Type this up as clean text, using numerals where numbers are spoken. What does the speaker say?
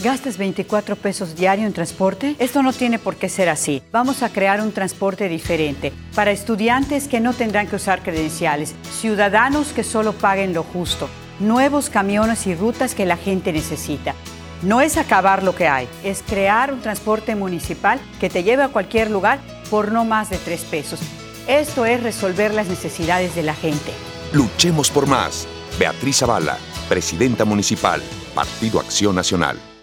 ¿Gastas 24 pesos diario en transporte? Esto no tiene por qué ser así. Vamos a crear un transporte diferente para estudiantes que no tendrán que usar credenciales, ciudadanos que solo paguen lo justo, nuevos camiones y rutas que la gente necesita. No es acabar lo que hay, es crear un transporte municipal que te lleve a cualquier lugar por no más de 3 pesos. Esto es resolver las necesidades de la gente. Luchemos por más. Beatriz Zavala, Presidenta Municipal, Partido Acción Nacional.